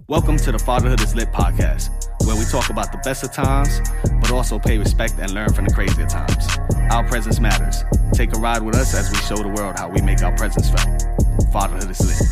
Welcome to the Fatherhood is Lit podcast, where we talk about the best of times, but also pay respect and learn from the crazier times. Our presence matters. Take a ride with us as we show the world how we make our presence felt. Fatherhood is Lit.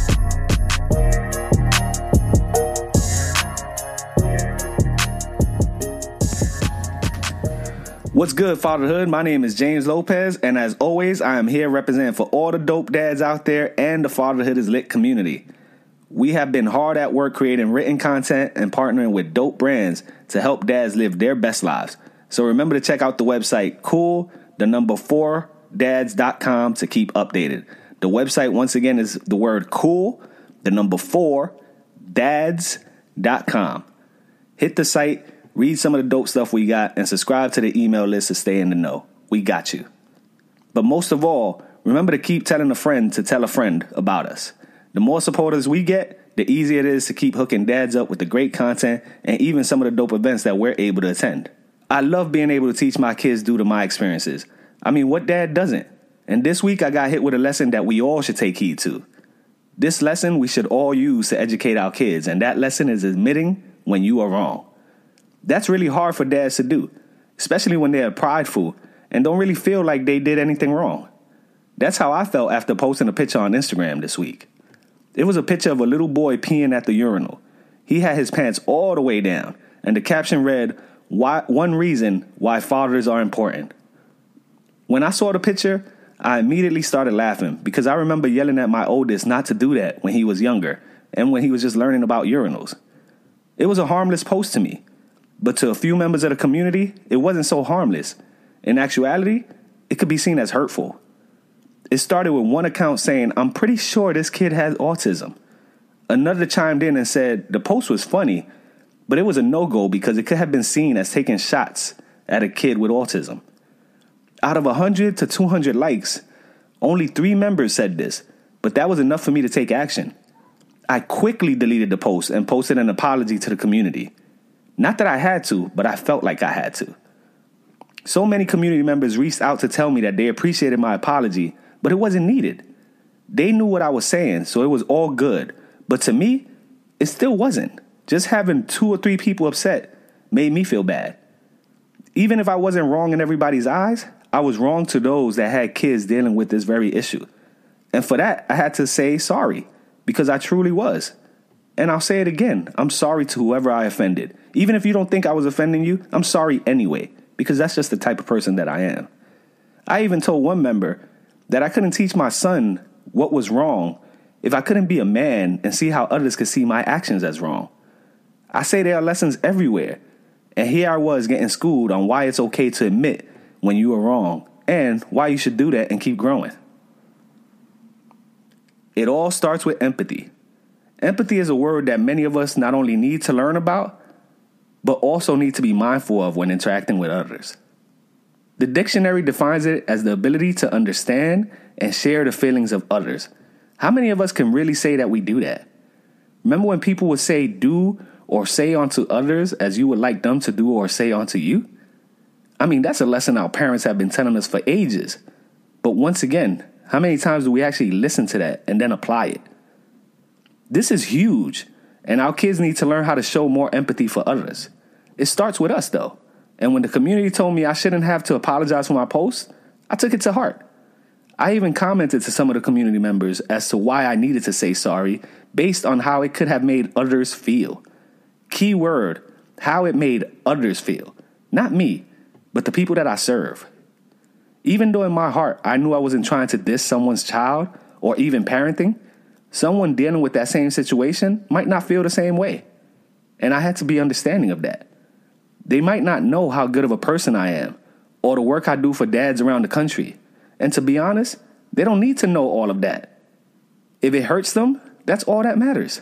What's good, Fatherhood? My name is James Lopez, and as always, I am here representing for all the dope dads out there and the Fatherhood is Lit community. We have been hard at work creating written content and partnering with dope brands to help dads live their best lives. So remember to check out the website cool4dads.com to keep updated. The website, once again, is the word cool, 4dads.com. Hit the site, read some of the dope stuff we got, and subscribe to the email list to stay in the know. We got you. But most of all, remember to keep telling a friend to tell a friend about us. The more supporters we get, the easier it is to keep hooking dads up with the great content and even some of the dope events that we're able to attend. I love being able to teach my kids due to my experiences. I mean, what dad doesn't? And this week I got hit with a lesson that we all should take heed to. This lesson we should all use to educate our kids, and that lesson is admitting when you are wrong. That's really hard for dads to do, especially when they're prideful and don't really feel like they did anything wrong. That's how I felt after posting a picture on Instagram this week. It was a picture of a little boy peeing at the urinal. He had his pants all the way down, and the caption read, "One reason why fathers are important." When I saw the picture, I immediately started laughing because I remember yelling at my oldest not to do that when he was younger and when he was just learning about urinals. It was a harmless post to me, but to a few members of the community, it wasn't so harmless. In actuality, it could be seen as hurtful. It started with one account saying, "I'm pretty sure this kid has autism." Another chimed in and said the post was funny, but it was a no-go because it could have been seen as taking shots at a kid with autism. Out of 100 to 200 likes, only 3 members said this, but that was enough for me to take action. I quickly deleted the post and posted an apology to the community. Not that I had to, but I felt like I had to. So many community members reached out to tell me that they appreciated my apology, but it wasn't needed. They knew what I was saying, so it was all good. But to me, it still wasn't. Just having 2 or 3 people upset made me feel bad. Even if I wasn't wrong in everybody's eyes, I was wrong to those that had kids dealing with this very issue. And for that, I had to say sorry, because I truly was. And I'll say it again. I'm sorry to whoever I offended. Even if you don't think I was offending you, I'm sorry anyway, because that's just the type of person that I am. I even told one member that I couldn't teach my son what was wrong if I couldn't be a man and see how others could see my actions as wrong. I say there are lessons everywhere, and here I was getting schooled on why it's okay to admit when you are wrong and why you should do that and keep growing. It all starts with empathy. Empathy is a word that many of us not only need to learn about, but also need to be mindful of when interacting with others. The dictionary defines it as the ability to understand and share the feelings of others. How many of us can really say that we do that? Remember when people would say do or say unto others as you would like them to do or say unto you? I mean, that's a lesson our parents have been telling us for ages. But once again, how many times do we actually listen to that and then apply it? This is huge, and our kids need to learn how to show more empathy for others. It starts with us, though. And when the community told me I shouldn't have to apologize for my post, I took it to heart. I even commented to some of the community members as to why I needed to say sorry based on how it could have made others feel. Key word, how it made others feel. Not me, but the people that I serve. Even though in my heart I knew I wasn't trying to diss someone's child or even parenting, someone dealing with that same situation might not feel the same way. And I had to be understanding of that. They might not know how good of a person I am or the work I do for dads around the country. And to be honest, they don't need to know all of that. If it hurts them, that's all that matters.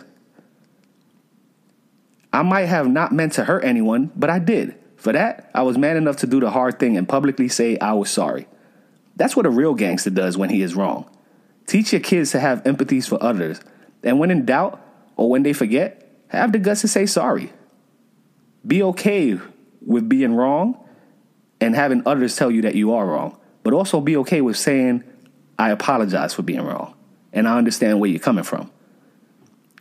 I might have not meant to hurt anyone, but I did. For that, I was man enough to do the hard thing and publicly say I was sorry. That's what a real gangster does when he is wrong. Teach your kids to have empathies for others. And when in doubt or when they forget, have the guts to say sorry. Be okay with being wrong and having others tell you that you are wrong. But also be okay with saying, I apologize for being wrong. And I understand where you're coming from.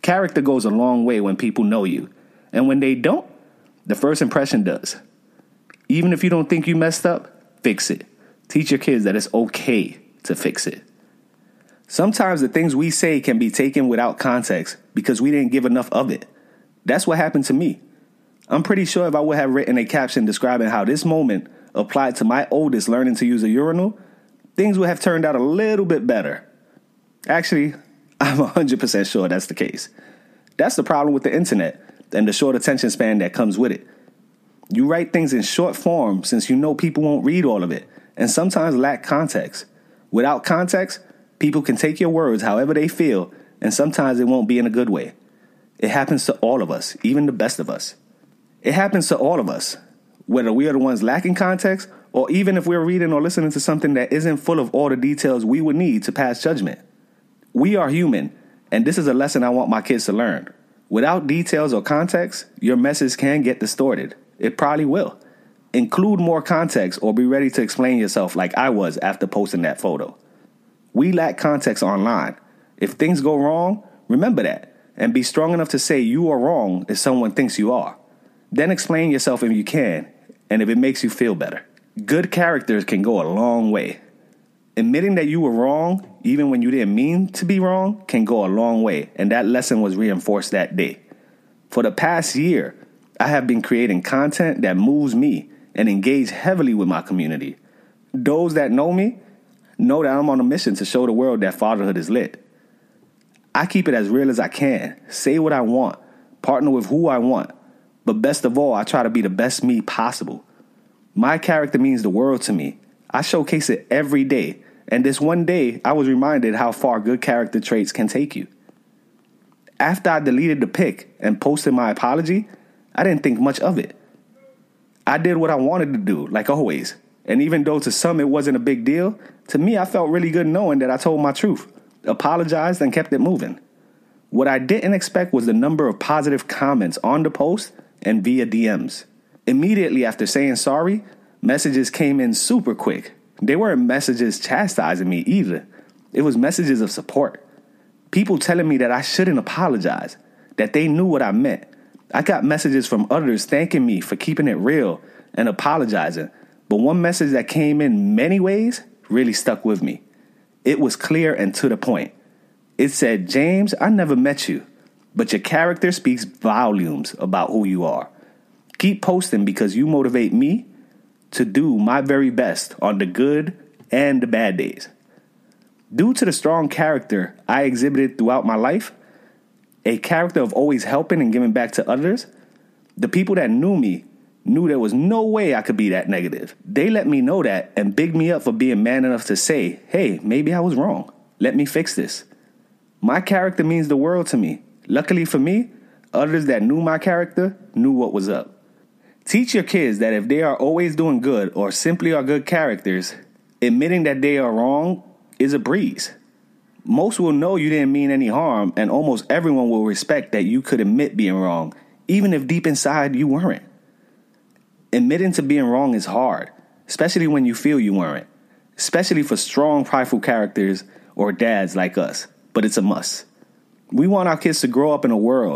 Character goes a long way when people know you. And when they don't, the first impression does. Even if you don't think you messed up, fix it. Teach your kids that it's okay to fix it. Sometimes the things we say can be taken without context because we didn't give enough of it. That's what happened to me. I'm pretty sure if I would have written a caption describing how this moment applied to my oldest learning to use a urinal, things would have turned out a little bit better. Actually, I'm 100% sure that's the case. That's the problem with the internet and the short attention span that comes with it. You write things in short form since you know people won't read all of it and sometimes lack context. Without context, people can take your words however they feel, and sometimes it won't be in a good way. It happens to all of us, even the best of us. It happens to all of us, whether we are the ones lacking context or even if we're reading or listening to something that isn't full of all the details we would need to pass judgment. We are human, and this is a lesson I want my kids to learn. Without details or context, your message can get distorted. It probably will. Include more context or be ready to explain yourself like I was after posting that photo. We lack context online. If things go wrong, remember that and be strong enough to say you are wrong if someone thinks you are. Then explain yourself if you can and if it makes you feel better. Good characters can go a long way. Admitting that you were wrong, even when you didn't mean to be wrong, can go a long way, and that lesson was reinforced that day. For the past year, I have been creating content that moves me and engage heavily with my community. Those that know me know that I'm on a mission to show the world that fatherhood is lit. I keep it as real as I can, say what I want, partner with who I want, but best of all, I try to be the best me possible. My character means the world to me. I showcase it every day, and this one day, I was reminded how far good character traits can take you. After I deleted the pic and posted my apology, I didn't think much of it. I did what I wanted to do, like always. And even though to some it wasn't a big deal, to me I felt really good knowing that I told my truth, apologized, and kept it moving. What I didn't expect was the number of positive comments on the post and via DMs. Immediately after saying sorry, messages came in super quick. They weren't messages chastising me either. It was messages of support. People telling me that I shouldn't apologize, that they knew what I meant. I got messages from others thanking me for keeping it real and apologizing. But one message that came in many ways really stuck with me. It was clear and to the point. It said, "James, I never met you, but your character speaks volumes about who you are. Keep posting because you motivate me to do my very best on the good and the bad days." Due to the strong character I exhibited throughout my life, a character of always helping and giving back to others, the people that knew me knew there was no way I could be that negative. They let me know that and bigged me up for being man enough to say, "Hey, maybe I was wrong. Let me fix this." My character means the world to me. Luckily for me, others that knew my character knew what was up. Teach your kids that if they are always doing good or simply are good characters, admitting that they are wrong is a breeze. Most will know you didn't mean any harm, and almost everyone will respect that you could admit being wrong, even if deep inside you weren't. Admitting to being wrong is hard, especially when you feel you weren't, especially for strong, prideful characters or dads like us, but it's a must. We want our kids to grow up in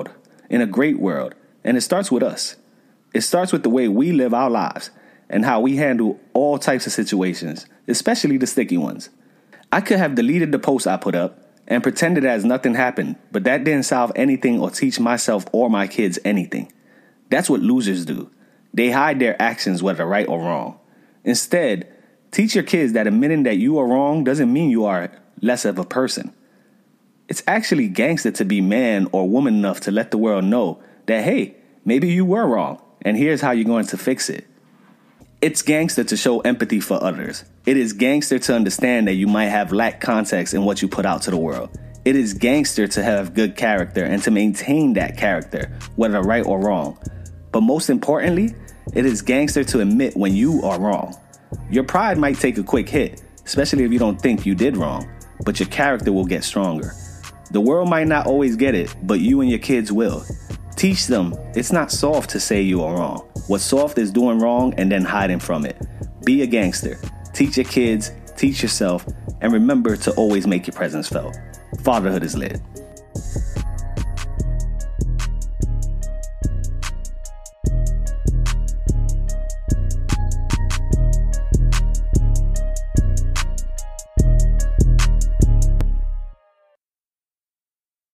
a great world, and it starts with us. It starts with the way we live our lives and how we handle all types of situations, especially the sticky ones. I could have deleted the post I put up and pretended as nothing happened, but that didn't solve anything or teach myself or my kids anything. That's what losers do. They hide their actions, whether right or wrong. Instead, teach your kids that admitting that you are wrong doesn't mean you are less of a person. It's actually gangster to be man or woman enough to let the world know that, hey, maybe you were wrong, and here's how you're going to fix it. It's gangster to show empathy for others. It is gangster to understand that you might have lacked context in what you put out to the world. It is gangster to have good character and to maintain that character, whether right or wrong. But most importantly, it is gangster to admit when you are wrong. Your pride might take a quick hit, especially if you don't think you did wrong, but your character will get stronger. The world might not always get it, but you and your kids will. Teach them it's not soft to say you are wrong. What's soft is doing wrong and then hiding from it. Be a gangster. Teach your kids, teach yourself, and remember to always make your presence felt. Fatherhood is lit.